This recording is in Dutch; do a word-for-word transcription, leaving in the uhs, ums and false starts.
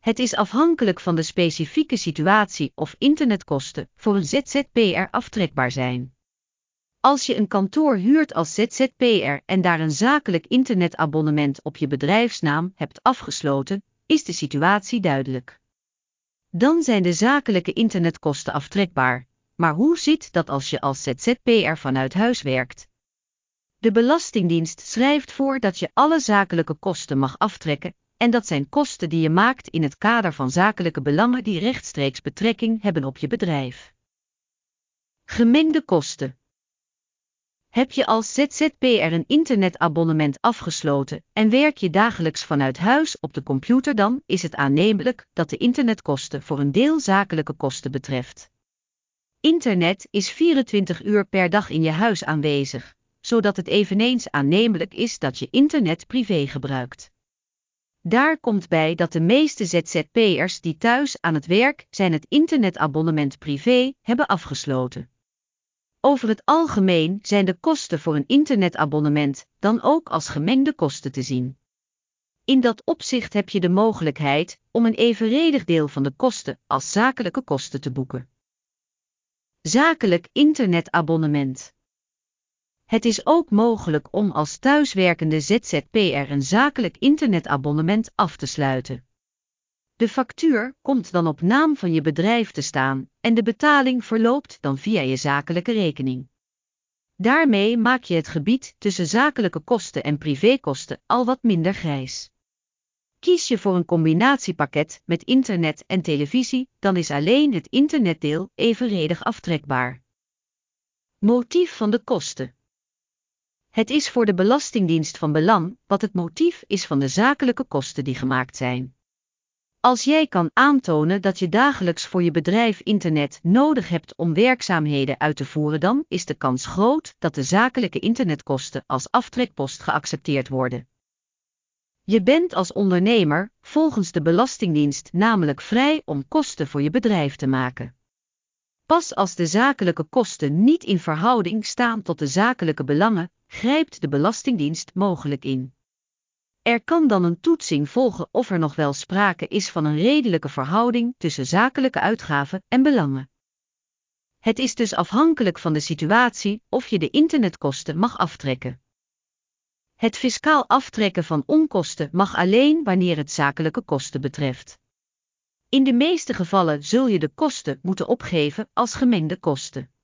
Het is afhankelijk van de specifieke situatie of internetkosten voor een Z Z P R aftrekbaar zijn. Als je een kantoor huurt als Z Z P R en daar een zakelijk internetabonnement op je bedrijfsnaam hebt afgesloten, is de situatie duidelijk. Dan zijn de zakelijke internetkosten aftrekbaar. Maar hoe zit dat als je als Z Z P R vanuit huis werkt? De Belastingdienst schrijft voor dat je alle zakelijke kosten mag aftrekken, en dat zijn kosten die je maakt in het kader van zakelijke belangen die rechtstreeks betrekking hebben op je bedrijf. Gemengde kosten. Heb je als Z Z P R een internetabonnement afgesloten en werk je dagelijks vanuit huis op de computer, dan is het aannemelijk dat de internetkosten voor een deel zakelijke kosten betreft. Internet is vierentwintig uur per dag in je huis aanwezig, zodat het eveneens aannemelijk is dat je internet privé gebruikt. Daar komt bij dat de meeste Z Z P R's die thuis aan het werk zijn het internetabonnement privé hebben afgesloten. Over het algemeen zijn de kosten voor een internetabonnement dan ook als gemengde kosten te zien. In dat opzicht heb je de mogelijkheid om een evenredig deel van de kosten als zakelijke kosten te boeken. Zakelijk internetabonnement. Het is ook mogelijk om als thuiswerkende Z Z P R een zakelijk internetabonnement af te sluiten. De factuur komt dan op naam van je bedrijf te staan en de betaling verloopt dan via je zakelijke rekening. Daarmee maak je het gebied tussen zakelijke kosten en privékosten al wat minder grijs. Kies je voor een combinatiepakket met internet en televisie, dan is alleen het internetdeel evenredig aftrekbaar. Motief van de kosten. Het is voor de Belastingdienst van belang wat het motief is van de zakelijke kosten die gemaakt zijn. Als jij kan aantonen dat je dagelijks voor je bedrijf internet nodig hebt om werkzaamheden uit te voeren, dan is de kans groot dat de zakelijke internetkosten als aftrekpost geaccepteerd worden. Je bent als ondernemer volgens de Belastingdienst namelijk vrij om kosten voor je bedrijf te maken. Pas als de zakelijke kosten niet in verhouding staan tot de zakelijke belangen, grijpt de Belastingdienst mogelijk in. Er kan dan een toetsing volgen of er nog wel sprake is van een redelijke verhouding tussen zakelijke uitgaven en belangen. Het is dus afhankelijk van de situatie of je de internetkosten mag aftrekken. Het fiscaal aftrekken van onkosten mag alleen wanneer het zakelijke kosten betreft. In de meeste gevallen zul je de kosten moeten opgeven als gemengde kosten.